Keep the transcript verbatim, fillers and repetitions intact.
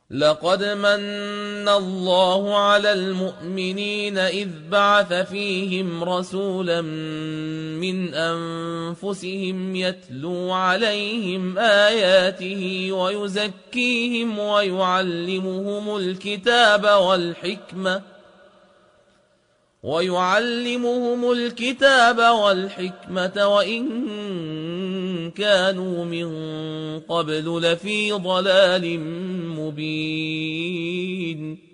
لقد من الله على المؤمنين إذ بعث فيهم رسولا من أنفسهم يتلو عليهم آياته ويزكيهم ويعلمهم الكتاب والحكمة ويعلمهم الكتاب والحكمة وإن كانوا من قبل لفي ضلال مبين